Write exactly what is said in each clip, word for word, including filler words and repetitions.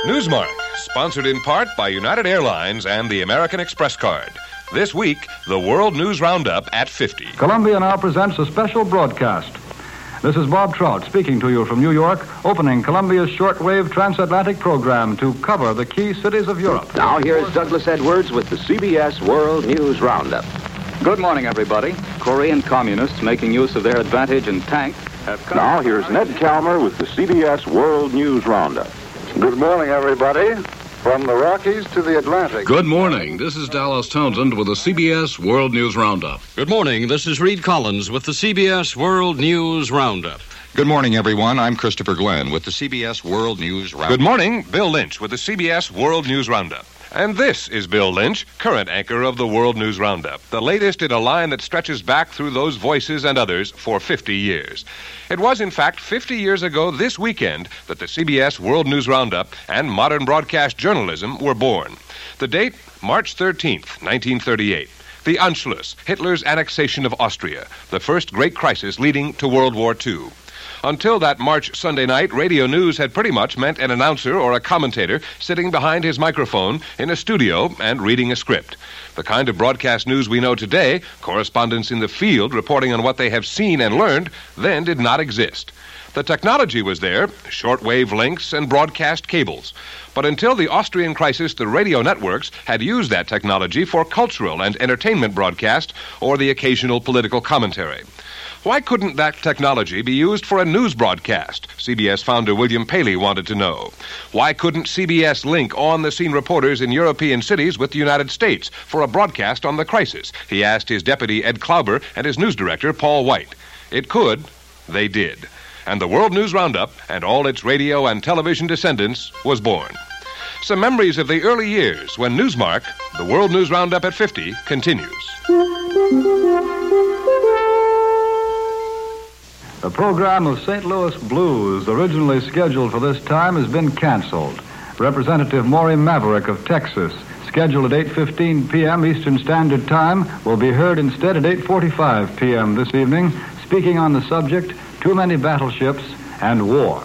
Newsmark, sponsored in part by United Airlines and the American Express card. This week, the World News Roundup at fifty. Columbia now presents a special broadcast. This is Bob Trout speaking to you from New York, opening Columbia's shortwave transatlantic program to cover the key cities of Europe. Now here's Douglas Edwards with the C B S World News Roundup. Good morning, everybody. Korean communists making use of their advantage in tanks have come... Now here's Ned Calmer with the C B S World News Roundup. Good morning, everybody. From the Rockies to the Atlantic. Good morning. This is Dallas Townsend with the C B S World News Roundup. Good morning. This is Reed Collins with the C B S World News Roundup. Good morning, everyone. I'm Christopher Glenn with the C B S World News Roundup. Good morning. Bill Lynch with the C B S World News Roundup. And this is Bill Lynch, current anchor of the World News Roundup, the latest in a line that stretches back through those voices and others for fifty years. It was, in fact, fifty years ago this weekend that the C B S World News Roundup and modern broadcast journalism were born. The date, March thirteenth, nineteen thirty-eight. The Anschluss, Hitler's annexation of Austria, the first great crisis leading to World War Two. Until that March Sunday night, radio news had pretty much meant an announcer or a commentator sitting behind his microphone in a studio and reading a script. The kind of broadcast news we know today, correspondents in the field reporting on what they have seen and learned, then did not exist. The technology was there, shortwave links and broadcast cables. But until the Austrian crisis, the radio networks had used that technology for cultural and entertainment broadcast or the occasional political commentary. Why couldn't that technology be used for a news broadcast? C B S founder William Paley wanted to know. Why couldn't C B S link on-the-scene reporters in European cities with the United States for a broadcast on the crisis? He asked his deputy Ed Klauber and his news director Paul White. It could. They did. And the World News Roundup and all its radio and television descendants was born. Some memories of the early years when Newsmark, the World News Roundup at fifty, continues. The program of Saint Louis Blues, originally scheduled for this time, has been canceled. Representative Maury Maverick of Texas, scheduled at eight fifteen p.m. Eastern Standard Time, will be heard instead at eight forty-five p.m. this evening, speaking on the subject, Too Many Battleships and War.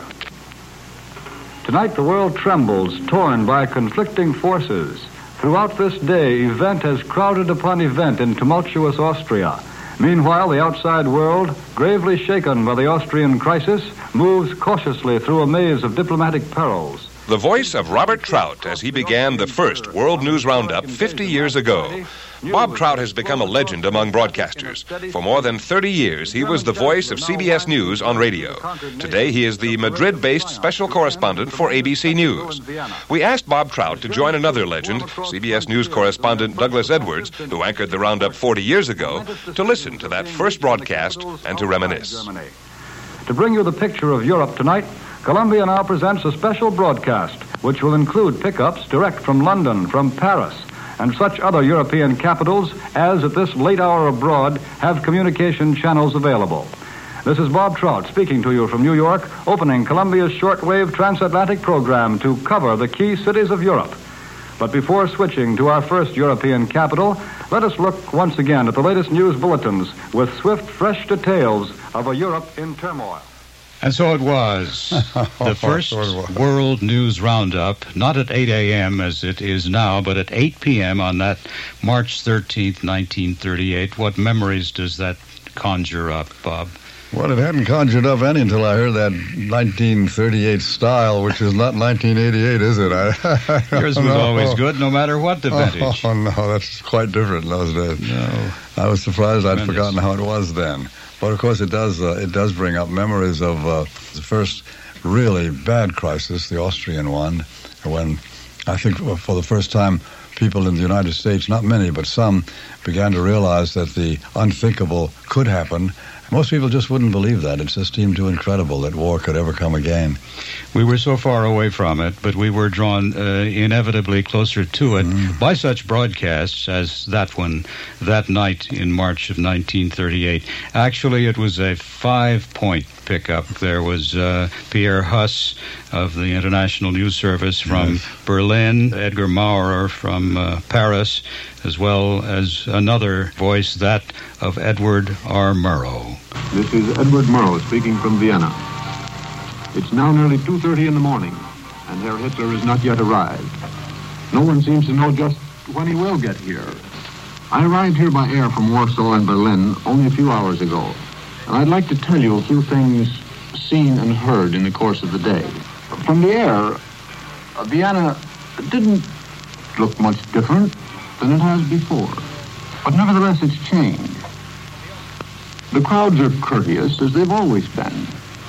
Tonight, the world trembles, torn by conflicting forces. Throughout this day, event has crowded upon event in tumultuous Austria. Meanwhile, the outside world, gravely shaken by the Austrian crisis, moves cautiously through a maze of diplomatic perils. The voice of Robert Trout as he began the first World News Roundup fifty years ago. Bob Trout has become a legend among broadcasters. For more than thirty years, he was the voice of C B S News on radio. Today, he is the Madrid-based special correspondent for A B C News. We asked Bob Trout to join another legend, C B S News correspondent Douglas Edwards, who anchored the Roundup forty years ago, to listen to that first broadcast and to reminisce. To bring you the picture of Europe tonight, Columbia now presents a special broadcast, which will include pickups direct from London, from Paris, and such other European capitals as, at this late hour abroad, have communication channels available. This is Bob Trout speaking to you from New York, opening Columbia's shortwave transatlantic program to cover the key cities of Europe. But before switching to our first European capital, let us look once again at the latest news bulletins with swift, fresh details of a Europe in turmoil. And so it was. The first World News Roundup, not at eight a.m. as it is now, but at eight p.m. on that March thirteenth, nineteen thirty-eight. What memories does that conjure up, Bob? Well, it hadn't conjured up any until I heard that nineteen thirty-eight style, which is not nineteen eighty-eight, is it? I, Yours was no. always good, no matter what the vintage. Oh, no, that's quite different in those days. No. I was surprised Tremendous. I'd forgotten how it was then. But, of course, it does uh, it does bring up memories of uh, the first really bad crisis, the Austrian one, when I think for the first time people in the United States, not many, but some, began to realize that the unthinkable could happen. Most people just wouldn't believe that. It just seemed too incredible that war could ever come again. We were so far away from it, but we were drawn uh, inevitably closer to it mm. by such broadcasts as that one that night in March of nineteen thirty-eight. Actually, it was a five-point pickup. There was uh, Pierre Huss of the International News Service from yes. Berlin, Edgar Maurer from uh, Paris, as well as another voice, that of Edward R. Murrow. This is Edward Murrow speaking from Vienna. It's now nearly two thirty in the morning. and Herr Hitler has not yet arrived. No one seems to know just when he will get here. I arrived here by air from Warsaw and Berlin only a few hours ago, and I'd like to tell you a few things seen and heard in the course of the day. From the air, uh, Vienna didn't look much different than it has before, but nevertheless it's changed. The crowds are courteous, as they've always been,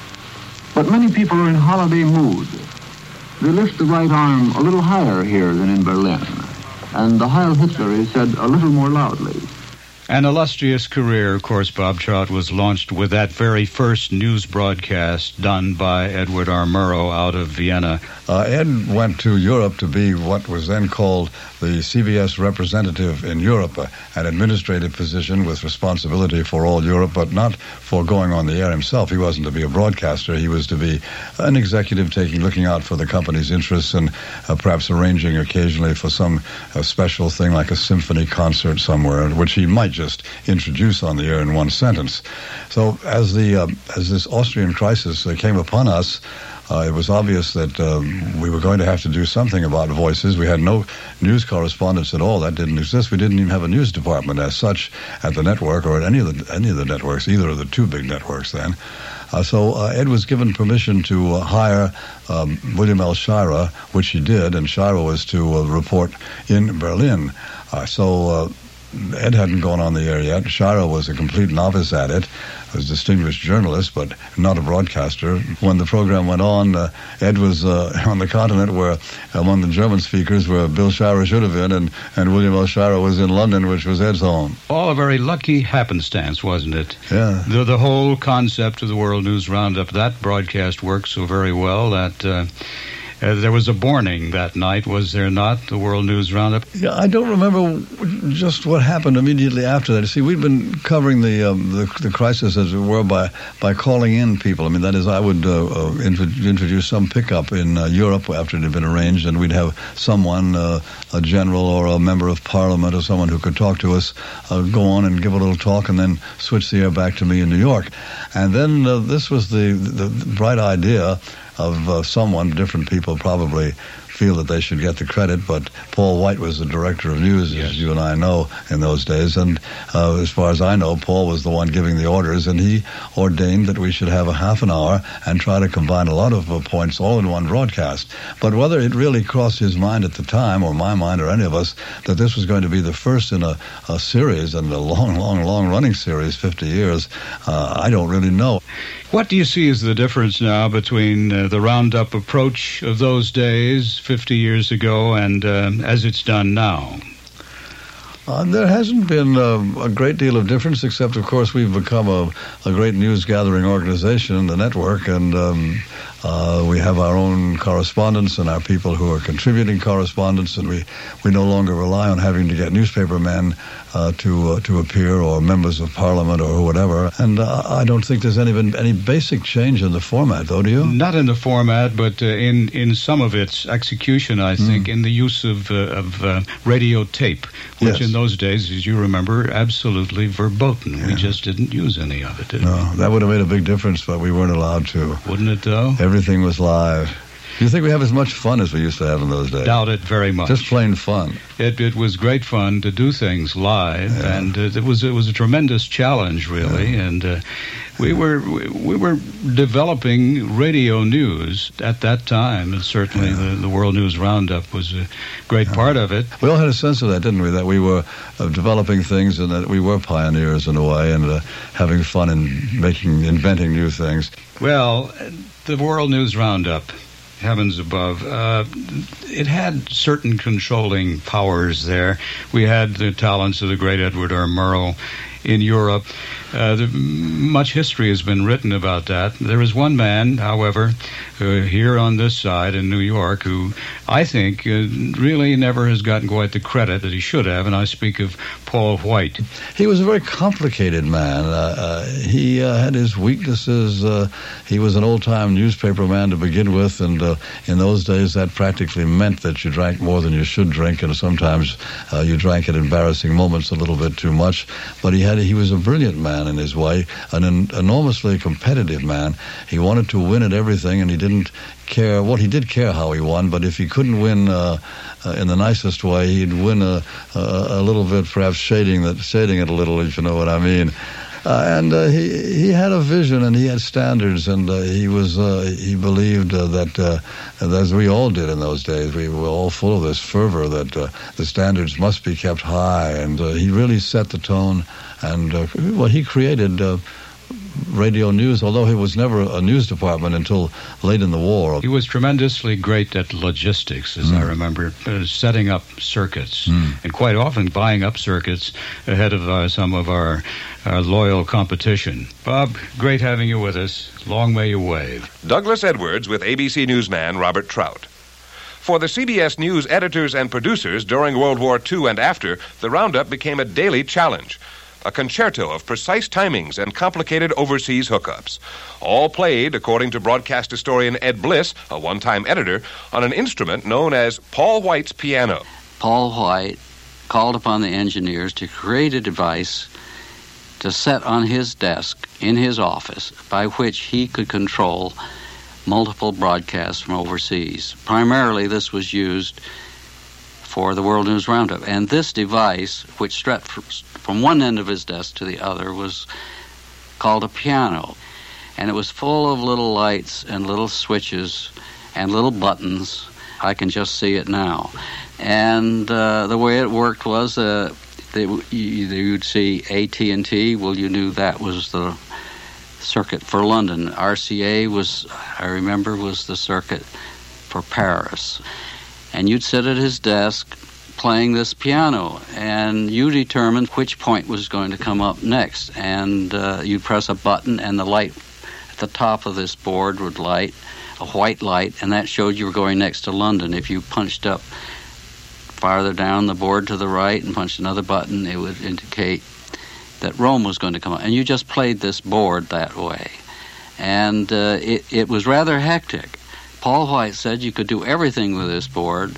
but many people are in holiday mood. They lift the right arm a little higher here than in Berlin, and the Heil Hitler is said a little more loudly. An illustrious career, of course, Bob Trout, was launched with that very first news broadcast done by Edward R. Murrow out of Vienna. Uh, Ed went to Europe to be what was then called the C B S representative in Europe, uh, an administrative position with responsibility for all Europe, but not for going on the air himself. He wasn't to be a broadcaster. He was to be an executive taking, looking out for the company's interests and uh, perhaps arranging occasionally for some uh, special thing like a symphony concert somewhere, which he might just introduce on the air in one sentence. So as the uh, as this Austrian crisis uh, came upon us, uh, it was obvious that um, we were going to have to do something about voices. We had no news correspondents at all. That didn't exist. We didn't even have a news department as such at the network or at any of the any of the networks, either of the two big networks then. Uh, so uh, Ed was given permission to uh, hire um, William L. Shirer, which he did, and Shirer was to uh, report in Berlin. Uh, so uh, Ed hadn't gone on the air yet. Shirer was a complete novice at it, was a distinguished journalist, but not a broadcaster. When the program went on, uh, Ed was uh, on the continent where, among the German speakers, where Bill Shirer should have been, and, and William L. Shirer was in London, which was Ed's home. All a very lucky happenstance, wasn't it? Yeah. The, the whole concept of the World News Roundup, that broadcast worked so very well that... Uh, Uh, there was a warning that night, was there not, the World News Roundup? Yeah, I don't remember just what happened immediately after that. See, we'd been covering the um, the, the crisis, as it were, by, by calling in people. I mean, that is, I would uh, uh, int- introduce some pickup in uh, Europe after it had been arranged, and we'd have someone, uh, a general or a member of parliament or someone who could talk to us, uh, go on and give a little talk and then switch the air back to me in New York. And then uh, this was the, the, the bright idea of uh, someone, different people probably feel that they should get the credit, but Paul White was the director of news, yes. as you and I know, in those days, and uh, as far as I know, Paul was the one giving the orders, and he ordained that we should have a half an hour and try to combine a lot of uh, points all in one broadcast. But whether it really crossed his mind at the time, or my mind, or any of us, that this was going to be the first in a, a series, and a long, long, long-running series, fifty years, uh, I don't really know. What do you see as the difference now between uh, the roundup approach of those days, fifty years ago, and uh, as it's done now? Uh, there hasn't been uh, a great deal of difference, except, of course, we've become a, a great news-gathering organization, the network, and um, uh, we have our own correspondents and our people who are contributing correspondence, and we, we no longer rely on having to get newspaper men uh, to uh, to appear, or members of parliament, or whatever. And uh, I don't think there's any been any basic change in the format, though, do you? Not in the format, but uh, in in some of its execution, I think, mm. in the use of uh, of uh, radio tape, which yes. in those days, as you remember, absolutely verboten. Yeah. We just didn't use any of it, did no, we? No, that would have made a big difference, but we weren't allowed to. Wouldn't it, though? Everything was live. Do you think we have as much fun as we used to have in those days? Doubt it very much. Just plain fun. It it was great fun to do things live, yeah. and uh, it was it was a tremendous challenge, really. Yeah. And uh, we were we, we were developing radio news at that time, and certainly yeah. the, the World News Roundup was a great yeah. part of it. We all had a sense of that, didn't we? That we were uh, developing things, and that we were pioneers in a way, and uh, having fun and making inventing new things. Well, the World News Roundup. Heavens above. Uh, it had certain controlling powers there. We had the talents of the great Edward R. Murrow in Europe. Uh, the, much history has been written about that. There is one man, however, uh, here on this side in New York, who I think uh, really never has gotten quite the credit that he should have, and I speak of Paul White. He was a very complicated man. Uh, uh, he uh, had his weaknesses. Uh, he was an old-time newspaper man to begin with, and uh, in those days that practically meant that you drank more than you should drink, and sometimes uh, you drank at embarrassing moments a little bit too much. But he had he was a brilliant man. man in his way, an en- enormously competitive man. He wanted to win at everything, and he didn't care. Well, he did care how he won, but if he couldn't win uh, uh, in the nicest way, he'd win a, a, a little bit, perhaps shading that, shading it a little, if you know what I mean. Uh, and uh, he he had a vision, and he had standards, and uh, he was uh, he believed uh, that, uh, as we all did in those days, we were all full of this fervor that uh, the standards must be kept high, and uh, he really set the tone. And uh, well, he created Uh, radio news, although he was never a news department until late in the war. He was tremendously great at logistics, as mm. I remember, uh, setting up circuits, mm. and quite often buying up circuits ahead of uh, some of our, our loyal competition. Bob, great having you with us. Long may you wave. Douglas Edwards with A B C Newsman Robert Trout. For the C B S News editors and producers during World War Two and after, the Roundup became a daily challenge. A concerto of precise timings and complicated overseas hookups. All played, according to broadcast historian Ed Bliss, a one-time editor, on an instrument known as Paul White's piano. Paul White called upon the engineers to create a device to set on his desk in his office by which he could control multiple broadcasts from overseas. Primarily, this was used for the World News Roundup. And this device, which stretched from one end of his desk to the other, was called a piano. And it was full of little lights and little switches and little buttons. I can just see it now. And uh, the way it worked was uh, they, you'd see A T and T. Well, you knew that was the circuit for London. R C A was, I remember, was the circuit for Paris. And you'd sit at his desk playing this piano, and you determined which point was going to come up next. And uh, you'd press a button, and the light at the top of this board would light, a white light, and that showed you were going next to London. If you punched up farther down the board to the right and punched another button, it would indicate that Rome was going to come up. And you just played this board that way. And uh, it, it was rather hectic. Paul White said you could do everything with this board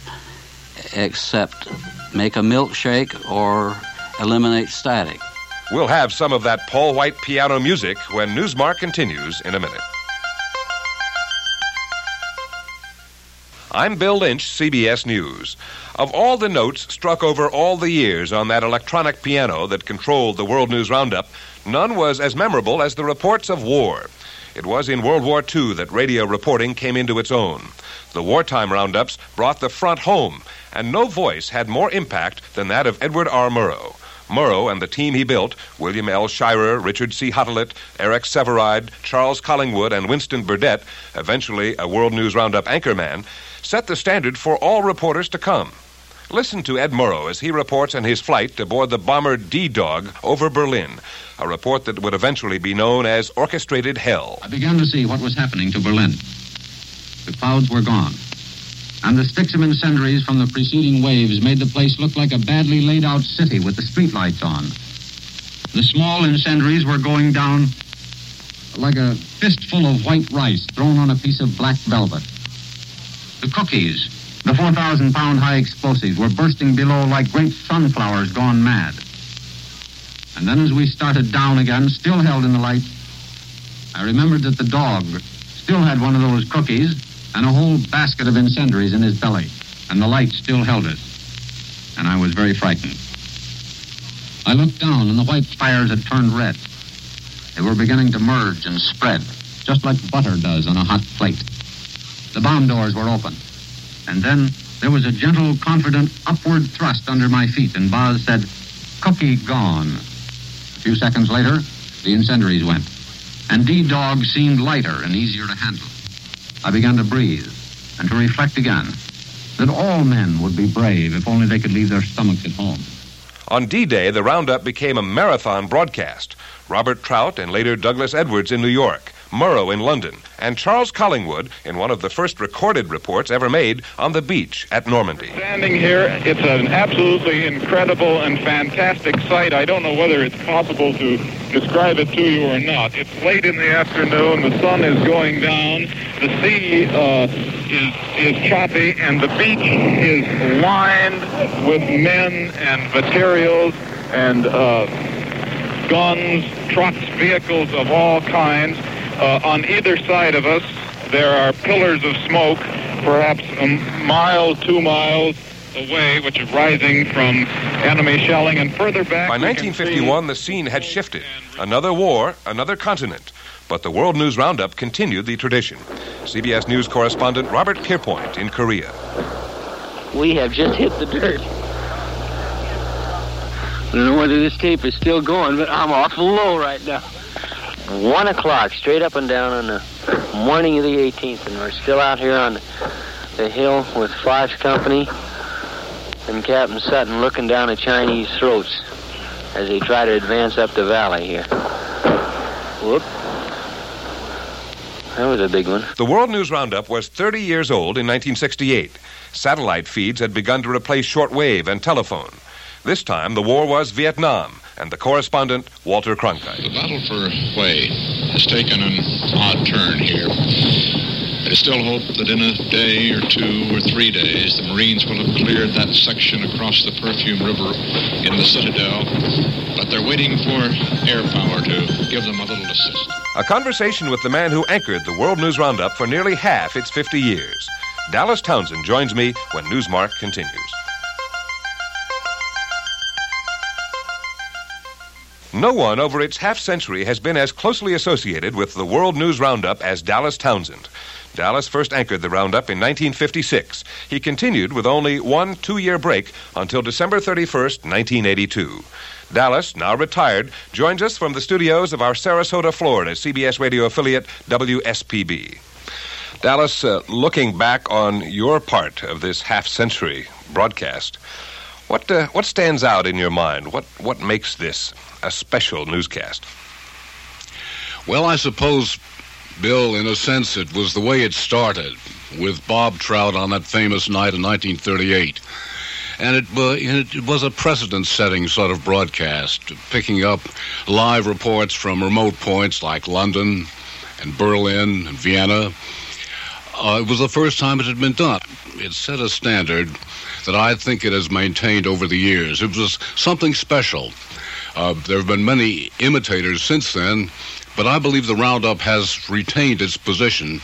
except make a milkshake or eliminate static. We'll have some of that Paul White piano music when Newsmark continues in a minute. I'm Bill Lynch, C B S News. Of all the notes struck over all the years on that electronic piano that controlled the World News Roundup, none was as memorable as the reports of war. It was in World War Two that radio reporting came into its own. The wartime roundups brought the front home, and no voice had more impact than that of Edward R. Murrow. Murrow and the team he built, William L. Shirer, Richard C. Huttelet, Eric Sevareid, Charles Collingwood, and Winston Burdett, eventually a World News Roundup anchorman, set the standard for all reporters to come. Listen to Ed Murrow as he reports on his flight aboard the bomber D-Dog over Berlin, a report that would eventually be known as Orchestrated Hell. I began to see what was happening to Berlin. The clouds were gone, and the sticks of incendiaries from the preceding waves made the place look like a badly laid-out city with the streetlights on. The small incendiaries were going down like a fistful of white rice thrown on a piece of black velvet. The cookies, the four thousand pound high explosives, were bursting below like great sunflowers gone mad. And then as we started down again, still held in the light, I remembered that the dog still had one of those cookies and a whole basket of incendiaries in his belly, and the light still held it. And I was very frightened. I looked down, and the white fires had turned red. They were beginning to merge and spread, just like butter does on a hot plate. The bomb doors were open. And then there was a gentle, confident upward thrust under my feet, and Boz said, "Cookie gone." A few seconds later, the incendiaries went, and D-Dog seemed lighter and easier to handle. I began to breathe and to reflect again that all men would be brave if only they could leave their stomachs at home. On D-Day, the Roundup became a marathon broadcast. Robert Trout and later Douglas Edwards in New York, Murrow in London, and Charles Collingwood in one of the first recorded reports ever made on the beach at Normandy. Standing here, it's an absolutely incredible and fantastic sight. I don't know whether it's possible to describe it to you or not. It's late in the afternoon, the sun is going down, the sea uh, is, is choppy, and the beach is lined with men and materials and uh, guns, trucks, vehicles of all kinds. Uh, on either side of us, there are pillars of smoke, perhaps a mile, two miles away, which is rising from enemy shelling, and further back... By nineteen fifty-one, the scene had shifted. Another war, another continent. But the World News Roundup continued the tradition. C B S News correspondent Robert Pierpoint in Korea. We have just hit the dirt. I don't know whether this tape is still going, but I'm awful low right now. One o'clock, straight up and down on the morning of the eighteenth, and we're still out here on the hill with Fox Company and Captain Sutton looking down at Chinese throats as they try to advance up the valley here. Whoop. That was a big one. The World News Roundup was thirty years old in nineteen sixty-eight. Satellite feeds had begun to replace shortwave and telephone. This time, the war was Vietnam, and the correspondent, Walter Cronkite. The battle for Hue has taken an odd turn here. I still hope that in a day or two or three days, the Marines will have cleared that section across the Perfume River in the Citadel, but they're waiting for air power to give them a little assist. A conversation with the man who anchored the World News Roundup for nearly half its fifty years. Dallas Townsend joins me when Newsmark continues. No one over its half-century has been as closely associated with the World News Roundup as Dallas Townsend. Dallas first anchored the Roundup in nineteen fifty-six. He continued with only one two-year break until December thirty-first, nineteen eighty-two. Dallas, now retired, joins us from the studios of our Sarasota, Florida C B S radio affiliate, W S P B. Dallas, uh, looking back on your part of this half-century broadcast, what uh, what stands out in your mind? What what makes this a special newscast? Well, I suppose, Bill, in a sense, it was the way it started with Bob Trout on that famous night in nineteen thirty-eight. And it, uh, it was a precedent-setting sort of broadcast, picking up live reports from remote points like London and Berlin and Vienna. Uh, it was the first time it had been done. It set a standard that I think it has maintained over the years. It was something special. Uh, there have been many imitators since then, but I believe the Roundup has retained its position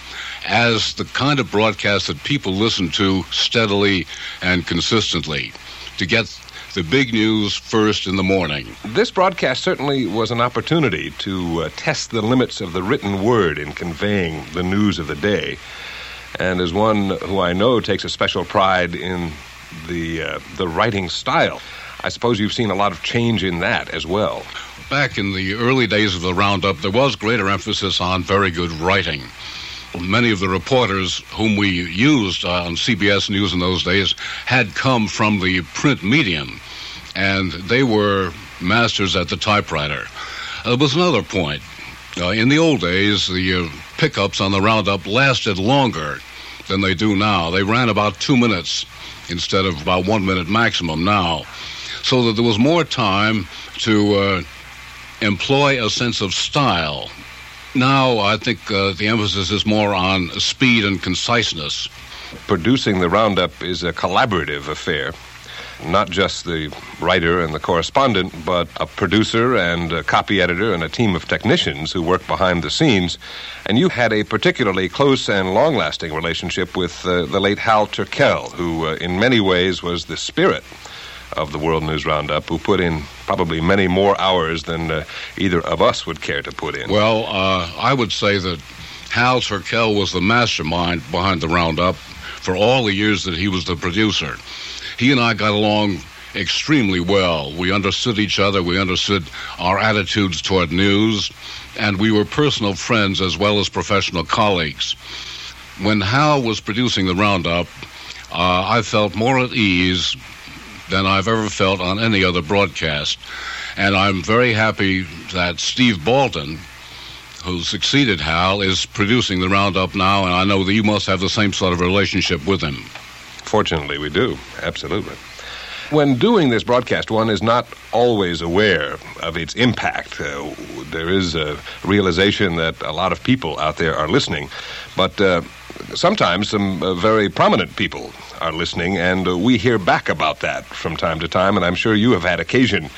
as the kind of broadcast that people listen to steadily and consistently to get the big news first in the morning. This broadcast certainly was an opportunity to uh, test the limits of the written word in conveying the news of the day. And as one who I know takes a special pride in the uh, the writing style, I suppose you've seen a lot of change in that as well. Back in the early days of the Roundup, there was greater emphasis on very good writing. Many of the reporters whom we used on C B S News in those days had come from the print medium, and they were masters at the typewriter. Uh, there was another point. Uh, in the old days, the uh, pickups on the Roundup lasted longer than they do now. They ran about two minutes instead of about one minute maximum now, so that there was more time to uh, employ a sense of style. Now, I think uh, the emphasis is more on speed and conciseness. Producing the Roundup is a collaborative affair. Not just the writer and the correspondent, but a producer and a copy editor and a team of technicians who work behind the scenes. And you had a particularly close and long-lasting relationship with uh, the late Hal Turkel, who uh, in many ways was the spirit of the World News Roundup, who put in probably many more hours than uh, either of us would care to put in. Well, uh, I would say that Hal Turkel was the mastermind behind the Roundup for all the years that he was the producer. He and I got along extremely well. We understood each other, we understood our attitudes toward news, and we were personal friends as well as professional colleagues. When Hal was producing the Roundup, uh, I felt more at ease than I've ever felt on any other broadcast. And I'm very happy that Steve Baldwin, who succeeded Hal, is producing the Roundup now, and I know that you must have the same sort of relationship with him. Fortunately, we do. Absolutely. When doing this broadcast, one is not always aware of its impact. Uh, there is a realization that a lot of people out there are listening, but uh, sometimes some uh, very prominent people are listening, and uh, we hear back about that from time to time, and I'm sure you have had occasion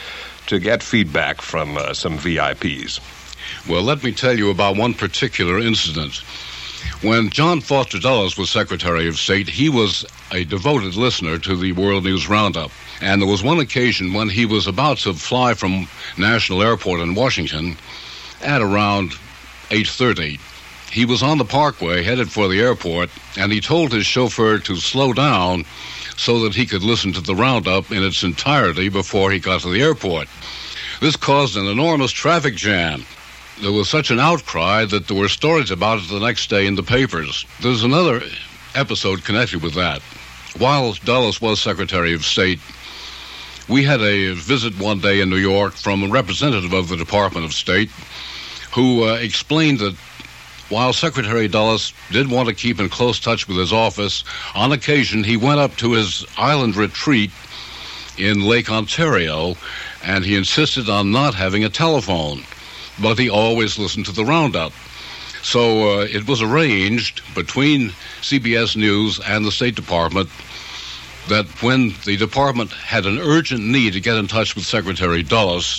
to get feedback from uh, some V I Ps. Well, let me tell you about one particular incident. When John Foster Dulles was Secretary of State, he was a devoted listener to the World News Roundup. And there was one occasion when he was about to fly from National Airport in Washington at around eight thirty. He was on the Parkway headed for the airport, and he told his chauffeur to slow down so that he could listen to the roundup in its entirety before he got to the airport. This caused an enormous traffic jam. There was such an outcry that there were stories about it the next day in the papers. There's another episode connected with that. While Dulles was Secretary of State, we had a visit one day in New York from a representative of the Department of State who uh, explained that while Secretary Dulles did want to keep in close touch with his office, on occasion he went up to his island retreat in Lake Ontario, and he insisted on not having a telephone, but he always listened to the roundup. So uh, it was arranged between C B S News and the State Department that when the department had an urgent need to get in touch with Secretary Dulles,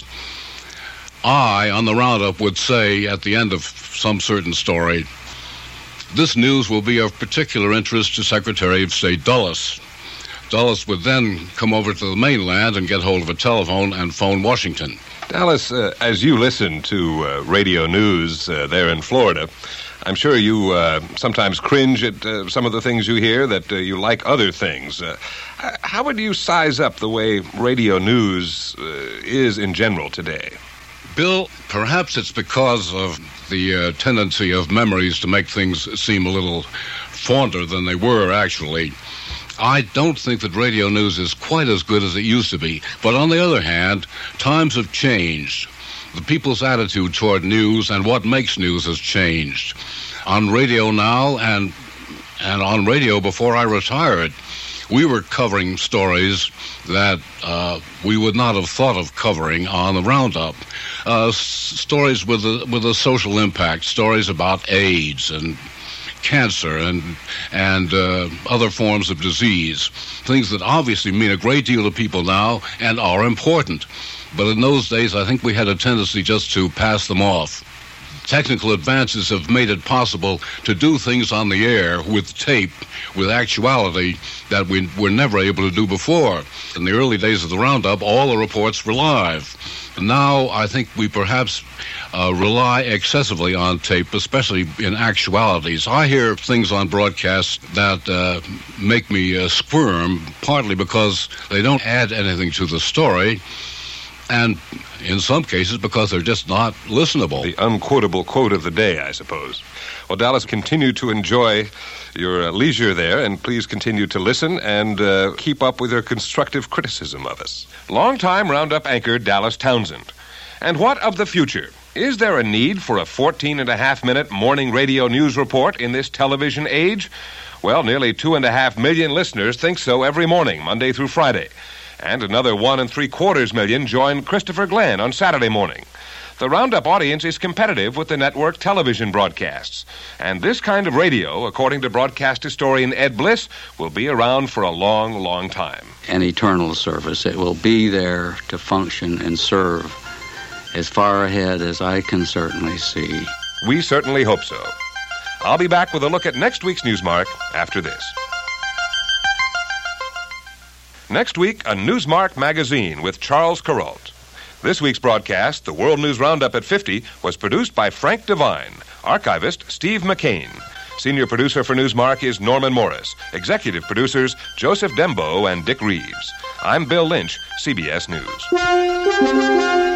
I, on the roundup, would say at the end of some certain story, this news will be of particular interest to Secretary of State Dulles. Dulles would then come over to the mainland and get hold of a telephone and phone Washington. Dallas, uh, as you listen to uh, radio news uh, there in Florida, I'm sure you uh, sometimes cringe at uh, some of the things you hear, that uh, you like other things. Uh, how would you size up the way radio news uh, is in general today? Bill, perhaps it's because of the uh, tendency of memories to make things seem a little fonder than they were, actually. I don't think that radio news is quite as good as it used to be. But on the other hand, times have changed. The people's attitude toward news and what makes news has changed. On radio now and and on radio before I retired, we were covering stories that uh, we would not have thought of covering on the roundup. Uh, s- stories with a, with a social impact, stories about AIDS and cancer and and uh, other forms of disease, things that obviously mean a great deal to people now and are important. But in those days, I think we had a tendency just to pass them off. Technical advances have made it possible to do things on the air with tape, with actuality, that we were never able to do before. In the early days of the Roundup, all the reports were live. Now, I think we perhaps uh, rely excessively on tape, especially in actualities. I hear things on broadcasts that uh, make me uh, squirm, partly because they don't add anything to the story, and in some cases because they're just not listenable. The unquotable quote of the day, I suppose. Well, Dallas, continue to enjoy your uh, leisure there, and please continue to listen and uh, keep up with your constructive criticism of us. Longtime Roundup anchor Dallas Townsend. And what of the future? Is there a need for a fourteen and a half minute morning radio news report in this television age? Well, nearly two and a half million listeners think so every morning, Monday through Friday. And another one and three quarters million join Christopher Glenn on Saturday morning. The Roundup audience is competitive with the network television broadcasts. And this kind of radio, according to broadcast historian Ed Bliss, will be around for a long, long time. An eternal service. It will be there to function and serve as far ahead as I can certainly see. We certainly hope so. I'll be back with a look at next week's Newsmark after this. Next week, a Newsmark magazine with Charles Kuralt. This week's broadcast, the World News Roundup at fifty, was produced by Frank Devine. Archivist, Steve McCain. Senior producer for Newsmark is Norman Morris. Executive producers, Joseph Dembo and Dick Reeves. I'm Bill Lynch, C B S News.